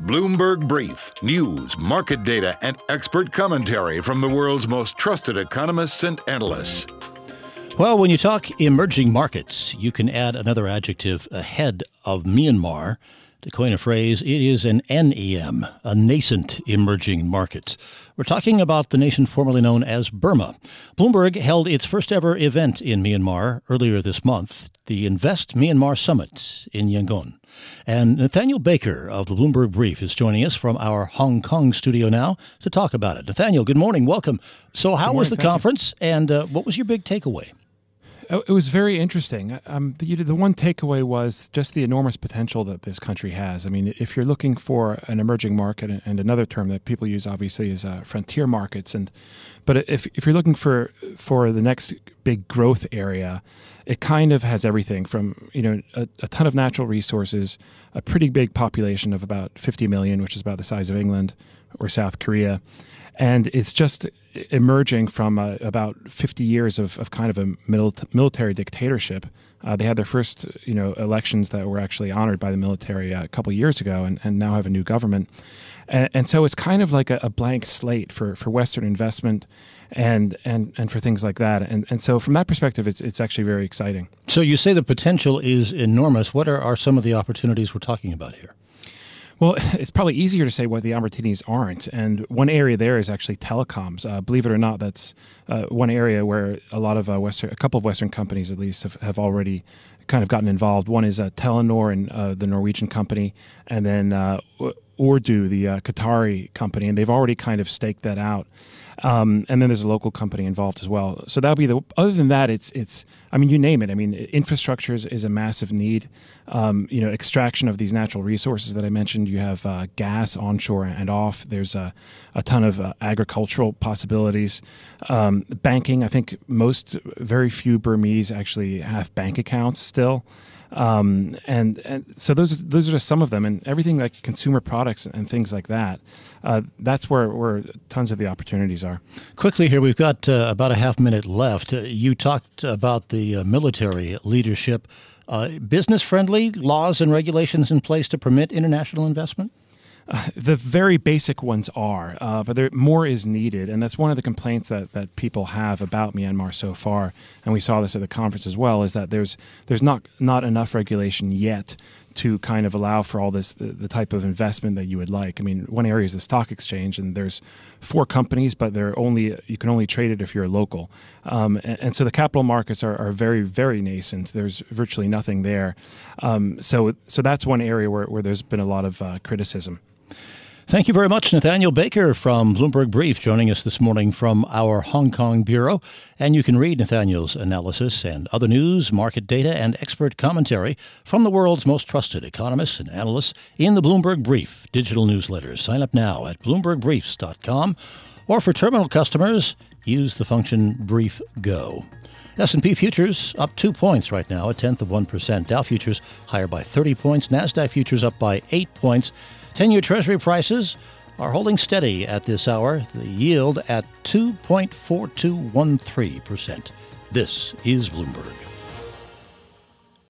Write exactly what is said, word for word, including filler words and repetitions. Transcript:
Bloomberg Brief. News, market data, and expert commentary from the world's most trusted economists and analysts. Well, when you talk emerging markets, you can add another adjective ahead of Myanmar. To coin a phrase, it is an N E M, a nascent emerging market. We're talking about the nation formerly known as Burma. Bloomberg held its first ever event in Myanmar earlier this month, the Invest Myanmar Summit in Yangon. And Nathaniel Baker of the Bloomberg Brief is joining us from our Hong Kong studio now to talk about it. Nathaniel, good morning. Welcome. So how morning, was the conference, you. and uh, what was your big takeaway? It was very interesting. Um, the, the one takeaway was just the enormous potential that this country has. I mean, if you're looking for an emerging market, and another term that people use obviously is uh, frontier markets, and but if if you're looking for for the next big growth area, it kind of has everything from, you know, a, a ton of natural resources, a pretty big population of about fifty million, which is about the size of England or South Korea. And it's just emerging from uh, about fifty years of, of kind of a mil- military dictatorship. Uh, they had their first, you know, elections that were actually honored by the military uh, a couple of years ago, and, and now have a new government. And, and so it's kind of like a, a blank slate for, for Western investment and, and, and for things like that. And and so from that perspective, it's it's actually very exciting. So you say the potential is enormous. What are, are some of the opportunities we're talking about here? Well, it's probably easier to say what the opportunities aren't. And one area there is actually telecoms. Uh, believe it or not, that's uh, one area where a lot of uh, Western, a couple of Western companies at least have, have already kind of gotten involved. One is uh, Telenor, and uh, the Norwegian company, and then uh, Ooredoo, the uh, Qatari company, and they've already kind of staked that out. Um, and then there's a local company involved as well. So that'll be the. Other than that, it's it's. I mean, you name it. I mean, infrastructure is, is a massive need. Um, you know, extraction of these natural resources that I mentioned. You have uh, gas onshore and off. There's a, a ton of uh, agricultural possibilities. Um, banking. I think most, very few Burmese actually have bank accounts still. Um, and, and so those those are just some of them, and everything like consumer products and things like that. Uh, that's where, where tons of the opportunities are. Quickly here, we've got uh, about a half minute left. Uh, you talked about the uh, military leadership. Uh, business-friendly laws and regulations in place to permit international investment? Uh, the very basic ones are, uh, but there, more is needed, and that's one of the complaints that, that people have about Myanmar so far, and we saw this at the conference as well, is that there's there's not not enough regulation yet to kind of allow for all this, the, the type of investment that you would like. I mean, one area is the stock exchange, and there's four companies, but they're only you can only trade it if you're local. Um, and, and so the capital markets are, are very, very nascent. There's virtually nothing there. Um, so so that's one area where, where there's been a lot of uh, criticism. Thank you very much, Nathaniel Baker from Bloomberg Brief, joining us this morning from our Hong Kong bureau. And you can read Nathaniel's analysis and other news, market data, and expert commentary from the world's most trusted economists and analysts in the Bloomberg Brief digital newsletters. Sign up now at bloomberg briefs dot com, or for terminal customers, use the function Brief Go. S and P futures up two points right now, a tenth of one percent. Dow futures higher by thirty points. NASDAQ futures up by eight points. ten-year Treasury prices are holding steady at this hour, the yield at two point four two one three percent. This is Bloomberg.